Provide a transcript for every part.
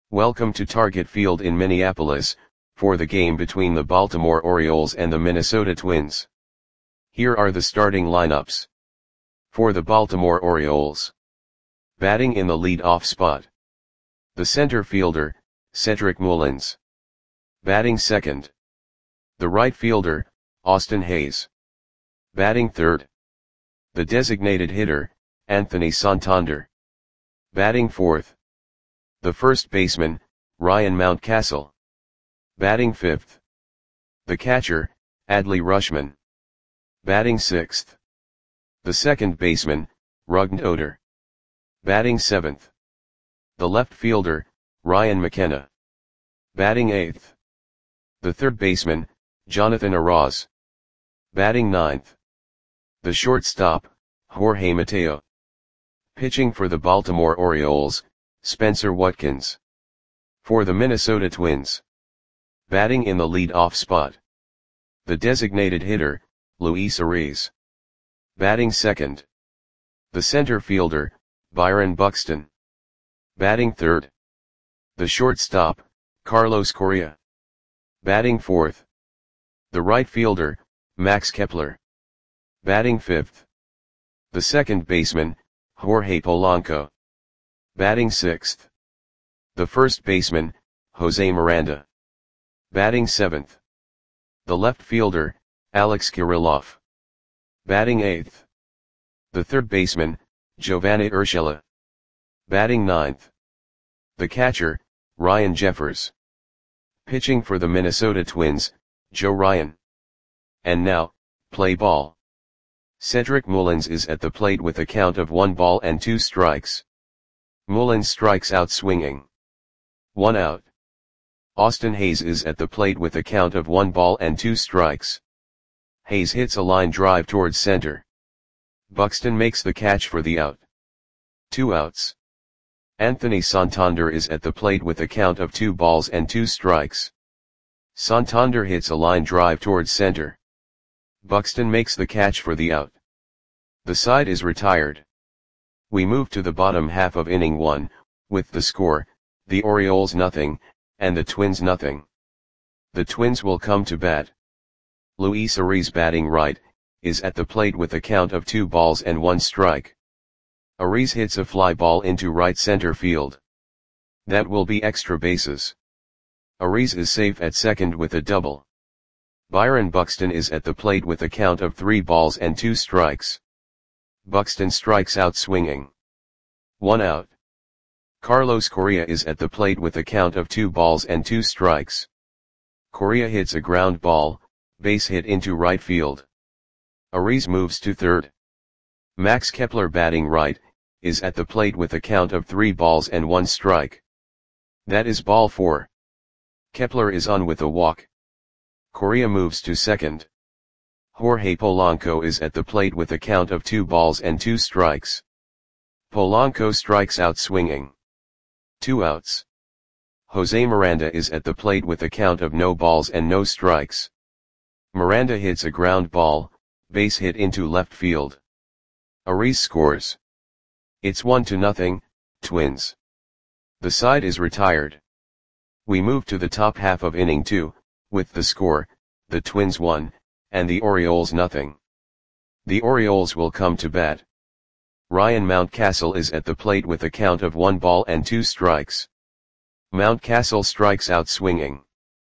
Welcome to Target Field in Minneapolis, for the game between the Baltimore Orioles and the Minnesota Twins. Here are the starting lineups. For the Baltimore Orioles. Batting in the lead-off spot. The center fielder, Cedric Mullins. Batting second. The right fielder, Austin Hays. Batting third. The designated hitter, Anthony Santander. Batting fourth. The first baseman, Ryan Mountcastle. Batting fifth. The catcher, Adley Rutschman. Batting sixth. The second baseman, Rougned Odor. Batting seventh. The left fielder, Ryan McKenna. Batting eighth. The third baseman, Jonathan Arauz. Batting ninth. The shortstop, Jorge Mateo. Pitching for the Baltimore Orioles, Spencer Watkins. For the Minnesota Twins. Batting in the lead-off spot. The designated hitter, Luis Arraez. Batting second. The center fielder, Byron Buxton. Batting third. The shortstop, Carlos Correa. Batting fourth. The right fielder, Max Kepler. Batting fifth. The second baseman, Jorge Polanco. Batting sixth. The first baseman, Jose Miranda. Batting seventh. The left fielder, Alex Kirilloff. Batting eighth. The third baseman, Giovanni Urshela. Batting ninth. The catcher, Ryan Jeffers. Pitching for the Minnesota Twins, Joe Ryan. And now, play ball. Cedric Mullins is at the plate with a count of 1-2 strikes. Mullins strikes out swinging. 1 out. Austin Hays is at the plate with a count of 1-2 strikes. Hays hits a line drive towards center. Buxton makes the catch for the out. 2 outs. Anthony Santander is at the plate with a count of 2-2 strikes. Santander hits a line drive towards center. Buxton makes the catch for the out. The side is retired. We move to the bottom half of inning 1, with the score, the Orioles 0, and the Twins 0. The Twins will come to bat. Luis Arraez batting right, is at the plate with a count of 2-1 strike. Arraez hits a fly ball into right center field. That will be extra bases. Arraez is safe at second with a double. Byron Buxton is at the plate with a count of 3-2 strikes. Buxton strikes out swinging. 1 out. Carlos Correa is at the plate with a count of 2-2 strikes. Correa hits a ground ball, base hit into right field. Arraez moves to third. Max Kepler batting right, is at the plate with a count of 3-1 strike. That is ball 4. Kepler is on with a walk. Correa moves to second. Jorge Polanco is at the plate with a count of 2-2 strikes. Polanco strikes out swinging. 2 outs. Jose Miranda is at the plate with a count of no balls and no strikes. Miranda hits a ground ball, base hit into left field. Arraez scores. It's 1-0, Twins. The side is retired. We move to the top half of inning 2, with the score, the Twins 1, and the Orioles 0. The Orioles will come to bat. Ryan Mountcastle is at the plate with a count of 1-2 strikes. Mountcastle strikes out swinging.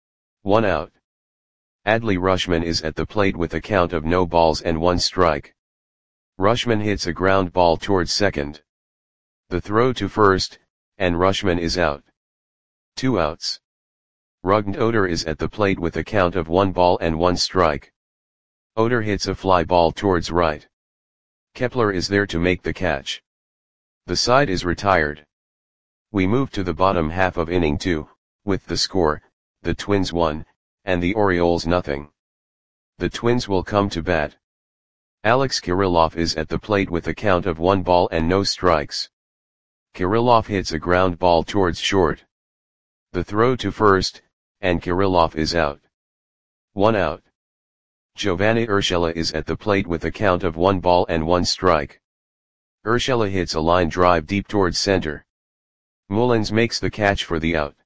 1 out. Adley Rutschman is at the plate with a count of no balls and 1 strike. Rutschman hits a ground ball towards second. The throw to first, and Rutschman is out. 2 outs. Rougned Odor is at the plate with a count of 1-1 strike. Odor hits a fly ball towards right. Kepler is there to make the catch. The side is retired. We move to the bottom half of inning 2, with the score, the Twins 1, and the Orioles 0. The Twins will come to bat. Alex Kirilloff is at the plate with a count of 1 ball and no strikes. Kirilloff hits a ground ball towards short. The throw to first, and Kirilloff is out. 1 out. Giovanni Urshela is at the plate with a count of 1-1 strike. Urshela hits a line drive deep towards center. Mullins makes the catch for the out.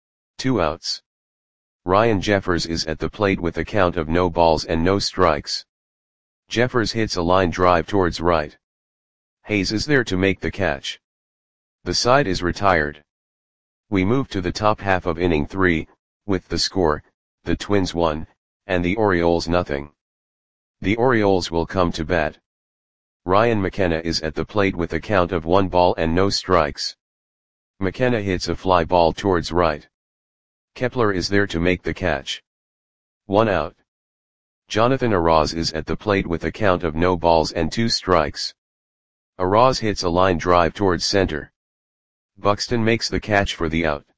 2 outs. Ryan Jeffers is at the plate with a count of no balls and no strikes. Jeffers hits a line drive towards right. Hayes is there to make the catch. The side is retired. We move to the top half of inning 3, with the score, the Twins 1, and the Orioles nothing. The Orioles will come to bat. Ryan McKenna is at the plate with a count of 1 ball and no strikes. McKenna hits a fly ball towards right. Kepler is there to make the catch. 1 out. Jonathan Arauz is at the plate with a count of no balls and 2 strikes. Arauz hits a line drive towards center. Buxton makes the catch for the out.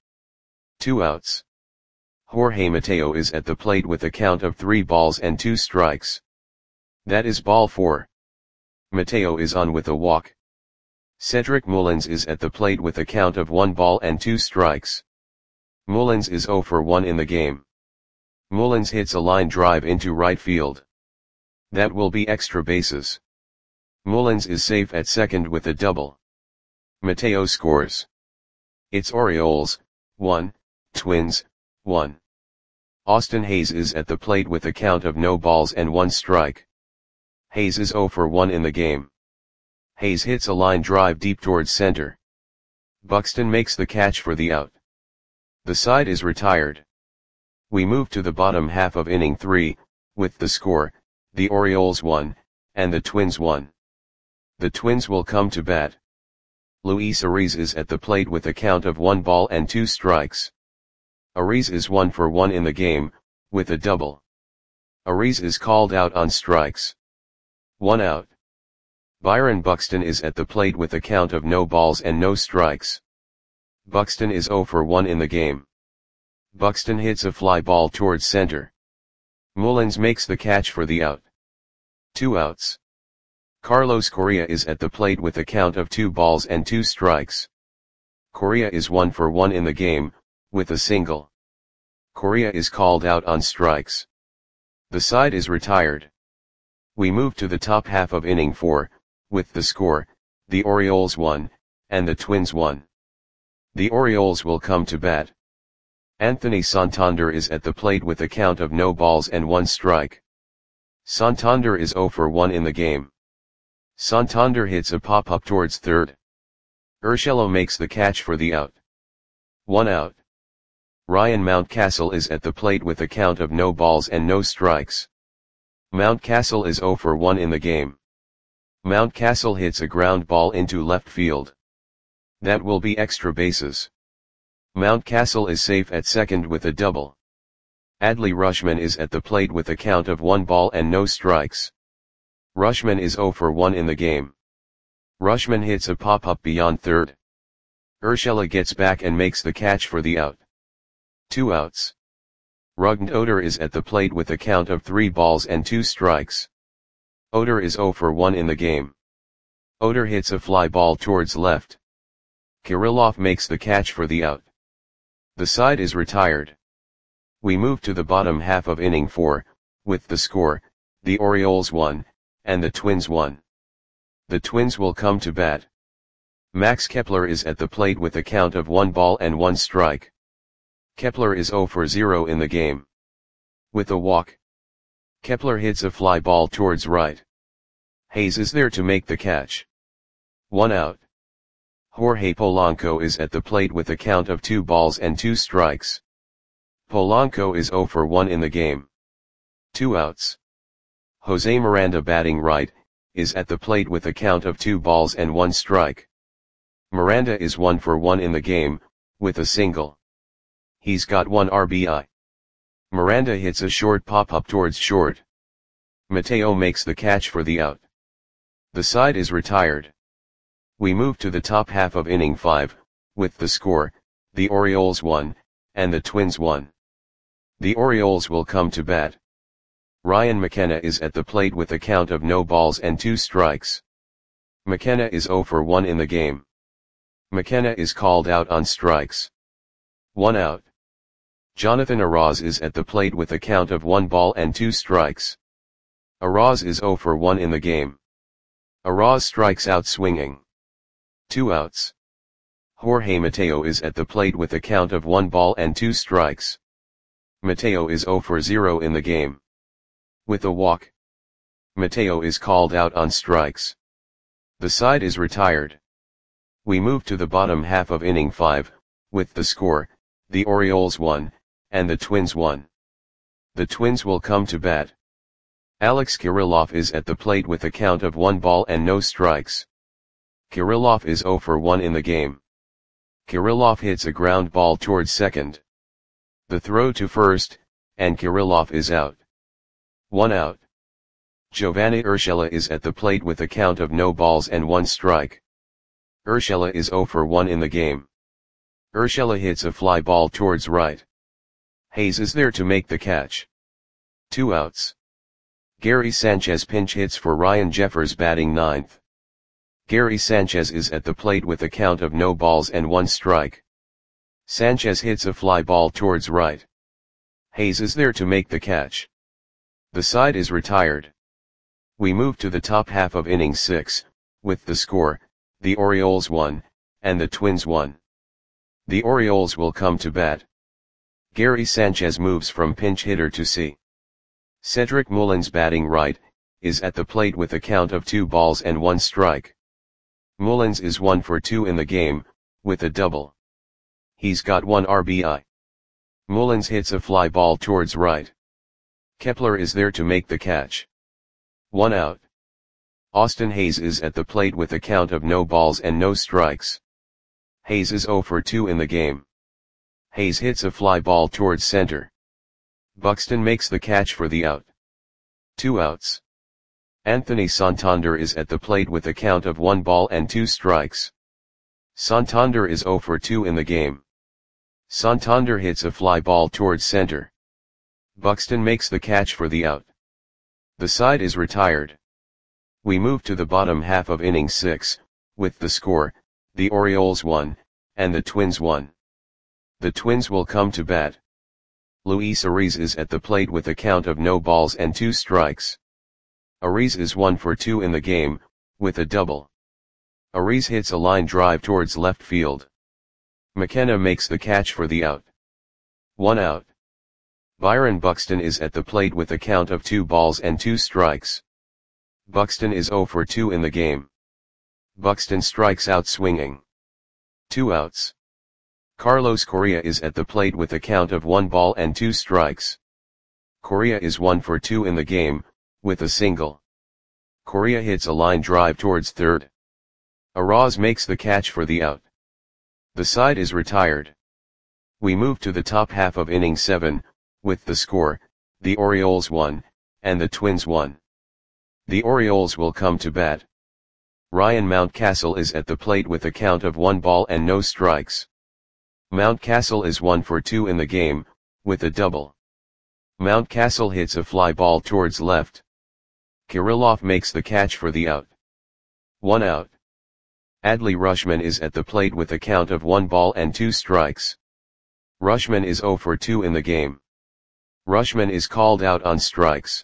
2 outs. Jorge Mateo is at the plate with a count of 3 balls and 2 strikes. That is ball 4. Mateo is on with a walk. Cedric Mullins is at the plate with a count of 1 ball and 2 strikes. Mullins is 0 for 1 in the game. Mullins hits a line drive into right field. That will be extra bases. Mullins is safe at second with a double. Mateo scores. It's Orioles, 1, Twins, 1. Austin Hayes is at the plate with a count of no balls and 1 strike. Hayes is 0 for 1 in the game. Hayes hits a line drive deep towards center. Buxton makes the catch for the out. The side is retired. We move to the bottom half of inning 3, with the score, the Orioles 1, and the Twins 1. The Twins will come to bat. Luis Ariz is at the plate with a count of 1 ball and 2 strikes. Ariz is 1 for 1 in the game, with a double. Ariz is called out on strikes. 1 out. Byron Buxton is at the plate with a count of no balls and no strikes. Buxton is 0 for 1 in the game. Buxton hits a fly ball towards center. Mullins makes the catch for the out. 2 outs. Carlos Correa is at the plate with a count of 2 balls and 2 strikes. Correa is 1 for 1 in the game, with a single. Correa is called out on strikes. The side is retired. We move to the top half of inning 4, with the score, the Orioles 1, and the Twins 1. The Orioles will come to bat. Anthony Santander is at the plate with a count of no balls and 1 strike. Santander is 0 for 1 in the game. Santander hits a pop-up towards third. Urshela makes the catch for the out. 1 out. Ryan Mountcastle is at the plate with a count of no balls and no strikes. Mountcastle is 0 for 1 in the game. Mountcastle hits a ground ball into left field. That will be extra bases. Mountcastle is safe at second with a double. Adley Rutschman is at the plate with a count of 1 ball and no strikes. Rutschman is 0 for 1 in the game. Rutschman hits a pop-up beyond third. Urshela gets back and makes the catch for the out. 2 outs. Rugnd Oder is at the plate with a count of 3 balls and 2 strikes. Oder is 0 for 1 in the game. Oder hits a fly ball towards left. Kirilloff makes the catch for the out. The side is retired. We move to the bottom half of inning 4, with the score, the Orioles 1, and the Twins 1. The Twins will come to bat. Max Kepler is at the plate with a count of 1 ball and 1 strike. Kepler is 0 for 0 in the game. With a walk. Kepler hits a fly ball towards right. Hayes is there to make the catch. 1 out. Jorge Polanco is at the plate with a count of 2 balls and 2 strikes. Polanco is 0 for 1 in the game. 2 outs. Jose Miranda batting right, is at the plate with a count of 2 balls and 1 strike. Miranda is 1 for 1 in the game, with a single. He's got 1 RBI. Miranda hits a short pop-up towards short. Mateo makes the catch for the out. The side is retired. We move to the top half of inning 5, with the score, the Orioles 1, and the Twins 1. The Orioles will come to bat. Ryan McKenna is at the plate with a count of no balls and 2 strikes. McKenna is 0 for 1 in the game. McKenna is called out on strikes. 1 out. Jonathan Arauz is at the plate with a count of 1 ball and 2 strikes. Arauz is 0 for 1 in the game. Arauz strikes out swinging. 2 outs. Jorge Mateo is at the plate with a count of 1 ball and 2 strikes. Mateo is 0 for 0 in the game. With a walk, Mateo is called out on strikes. The side is retired. We move to the bottom half of inning 5, with the score, the Orioles 1, and the Twins 1. The Twins will come to bat. Alex Kirilloff is at the plate with a count of 1 ball and no strikes. Kirilloff is 0 for 1 in the game. Kirilloff hits a ground ball towards second. The throw to first, and Kirilloff is out. 1 out. Giovanni Urshela is at the plate with a count of no balls and 1 strike. Urshela is 0 for 1 in the game. Urshela hits a fly ball towards right. Hayes is there to make the catch. 2 outs. Gary Sanchez pinch hits for Ryan Jeffers batting 9th. Gary Sanchez is at the plate with a count of no balls and 1 strike. Sanchez hits a fly ball towards right. Hayes is there to make the catch. The side is retired. We move to the top half of inning 6, with the score, the Orioles 1, and the Twins 1. The Orioles will come to bat. Gary Sanchez moves from pinch hitter to C. Cedric Mullins batting right, is at the plate with a count of 2 balls and 1 strike. Mullins is 1 for 2 in the game, with a double. He's got 1 RBI. Mullins hits a fly ball towards right. Kepler is there to make the catch. 1 out. Austin Hayes is at the plate with a count of no balls and no strikes. Hayes is 0 for 2 in the game. Hayes hits a fly ball towards center. Buxton makes the catch for the out. 2 outs. Anthony Santander is at the plate with a count of 1 ball and 2 strikes. Santander is 0 for 2 in the game. Santander hits a fly ball towards center. Buxton makes the catch for the out. The side is retired. We move to the bottom half of inning 6, with the score, the Orioles 1, and the Twins 1. The Twins will come to bat. Luis Ariz is at the plate with a count of no balls and 2 strikes. Ariz is 1 for 2 in the game, with a double. Ariz hits a line drive towards left field. McKenna makes the catch for the out. 1 out. Byron Buxton is at the plate with a count of 2 balls and 2 strikes. Buxton is 0 for 2 in the game. Buxton strikes out swinging. 2 outs. Carlos Correa is at the plate with a count of 1 ball and 2 strikes. Correa is 1 for 2 in the game, with a single. Correa hits a line drive towards third. Araz makes the catch for the out. The side is retired. We move to the top half of inning 7, with the score, the Orioles 1, and the Twins 1. The Orioles will come to bat. Ryan Mountcastle is at the plate with a count of 1 ball and no strikes. Mountcastle is 1 for 2 in the game, with a double. Mountcastle hits a fly ball towards left. Kirilloff makes the catch for the out. 1 out. Adley Rutschman is at the plate with a count of 1 ball and 2 strikes. Rutschman is 0 for 2 in the game. Rutschman is called out on strikes.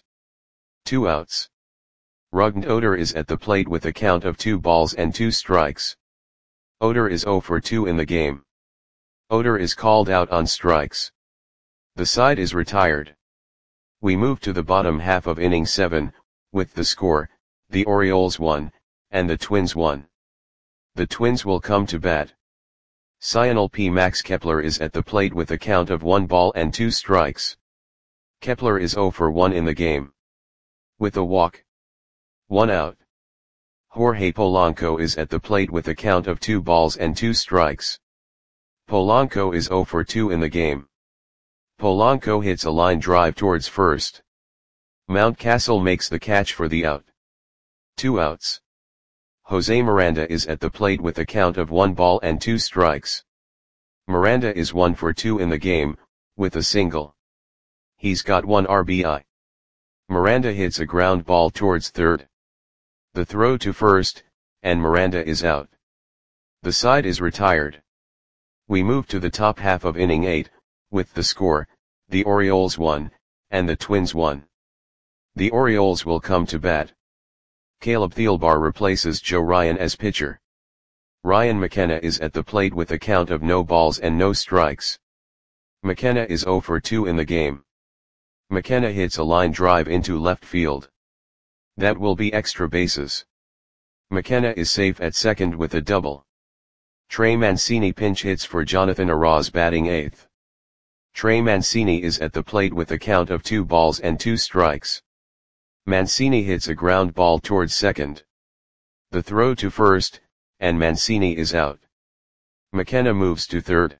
2 outs. Rugnd Oder is at the plate with a count of 2 balls and 2 strikes. Oder is 0 for 2 in the game. Oder is called out on strikes. The side is retired. We move to the bottom half of inning 7, with the score, the Orioles 1, and the Twins 1. The Twins will come to bat. Cionel P. Max Kepler is at the plate with a count of 1 ball and 2 strikes. Kepler is 0 for 1 in the game. With a walk. 1 out. Jorge Polanco is at the plate with a count of 2 balls and 2 strikes. Polanco is 0 for 2 in the game. Polanco hits a line drive towards first. Mountcastle makes the catch for the out. 2 outs. Jose Miranda is at the plate with a count of 1 ball and 2 strikes. Miranda is 1 for 2 in the game, with a single. He's got 1 RBI. Miranda hits a ground ball towards third. The throw to first, and Miranda is out. The side is retired. We move to the top half of inning 8, with the score, the Orioles 1, and the Twins 1. The Orioles will come to bat. Caleb Thielbar replaces Joe Ryan as pitcher. Ryan McKenna is at the plate with a count of no balls and no strikes. McKenna is 0 for 2 in the game. McKenna hits a line drive into left field. That will be extra bases. McKenna is safe at second with a double. Trey Mancini pinch hits for Jonathan Arauz batting 8th. Trey Mancini is at the plate with a count of 2 balls and 2 strikes. Mancini hits a ground ball towards second. The throw to first, and Mancini is out. McKenna moves to third.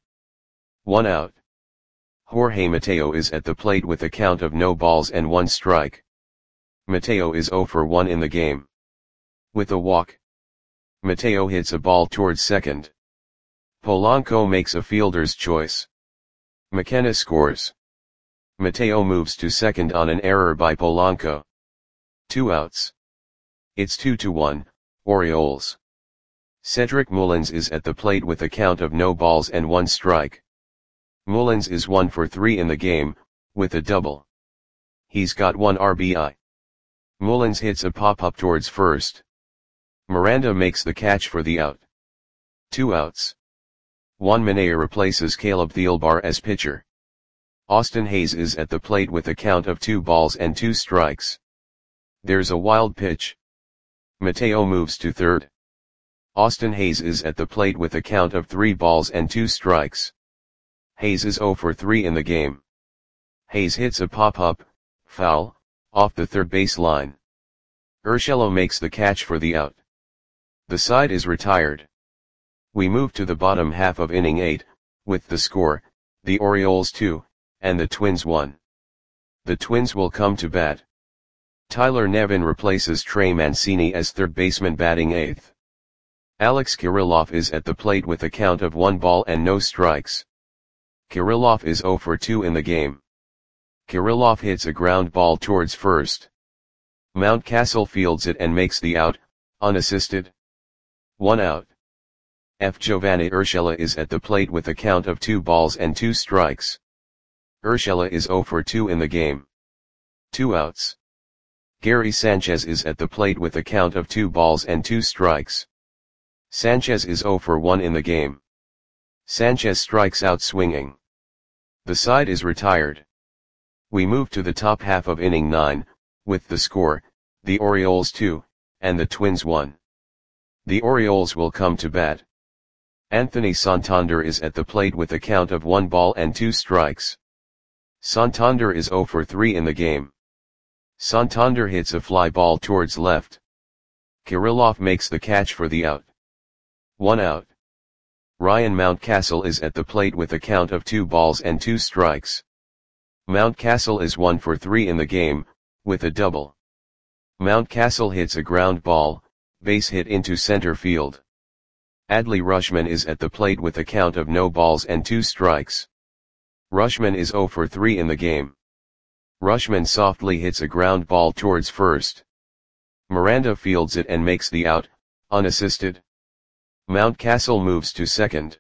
1 out. Jorge Mateo is at the plate with a count of no balls and 1 strike. Mateo is 0 for 1 in the game. With a walk, Mateo hits a ball towards second. Polanco makes a fielder's choice. McKenna scores. Mateo moves to second on an error by Polanco. 2 outs. It's 2-1, Orioles. Cedric Mullins is at the plate with a count of no balls and 1 strike. Mullins is 1 for 3 in the game, with a double. He's got 1 RBI. Mullins hits a pop-up towards first. Miranda makes the catch for the out. 2 outs. Juan Minaya replaces Caleb Thielbar as pitcher. Austin Hayes is at the plate with a count of 2 balls and 2 strikes. There's a wild pitch. Mateo moves to third. Austin Hayes is at the plate with a count of 3 balls and 2 strikes. Hayes is 0 for 3 in the game. Hayes hits a pop-up, foul, off the third base line. Urshela makes the catch for the out. The side is retired. We move to the bottom half of inning 8, with the score, the Orioles 2, and the Twins 1. The Twins will come to bat. Tyler Nevin replaces Trey Mancini as third baseman batting 8th. Alex Kirilloff is at the plate with a count of 1 ball and no strikes. Kirilloff is 0 for 2 in the game. Kirilloff hits a ground ball towards first. Mountcastle fields it and makes the out, unassisted. 1 out. F. Giovanni Urshela is at the plate with a count of 2 balls and 2 strikes. Urshela is 0 for 2 in the game. 2 outs. Gary Sanchez is at the plate with a count of 2 balls and 2 strikes. Sanchez is 0 for 1 in the game. Sanchez strikes out swinging. The side is retired. We move to the top half of inning 9, with the score, the Orioles 2, and the Twins 1. The Orioles will come to bat. Anthony Santander is at the plate with a count of 1 ball and 2 strikes. Santander is 0 for 3 in the game. Santander hits a fly ball towards left. Kirilloff makes the catch for the out. 1 out. Ryan Mountcastle is at the plate with a count of 2 balls and 2 strikes. Mountcastle is 1 for 3 in the game, with a double. Mountcastle hits a ground ball, base hit into center field. Adley Rutschman is at the plate with a count of no balls and 2 strikes. Rutschman is 0 for 3 in the game. Rutschman softly hits a ground ball towards first. Miranda fields it and makes the out, unassisted. Mountcastle moves to second.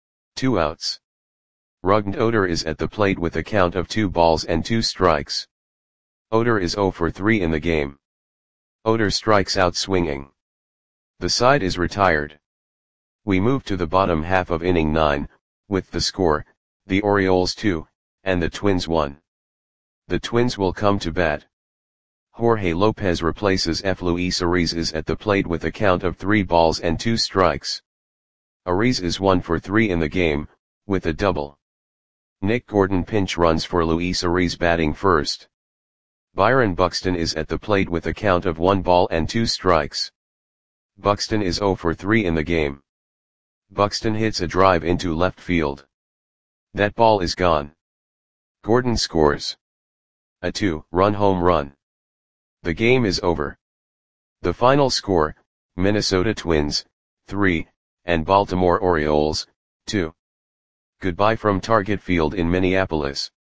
2 outs. Rugnet Oder is at the plate with a count of 2 balls and 2 strikes. Oder is 0 for 3 in the game. Oder strikes out swinging. The side is retired. We move to the bottom half of inning 9, with the score, the Orioles 2, and the Twins 1. The Twins will come to bat. Jorge Lopez replaces F. Luis Ariz is at the plate with a count of 3 balls and 2 strikes. Ariz is 1 for 3 in the game, with a double. Nick Gordon pinch runs for Luis Ariz batting first. Byron Buxton is at the plate with a count of 1 ball and 2 strikes. Buxton is 0 for 3 in the game. Buxton hits a drive into left field. That ball is gone. Gordon scores a 2-run home run. The game is over. The final score, Minnesota Twins, 3, and Baltimore Orioles, 2. Goodbye from Target Field in Minneapolis.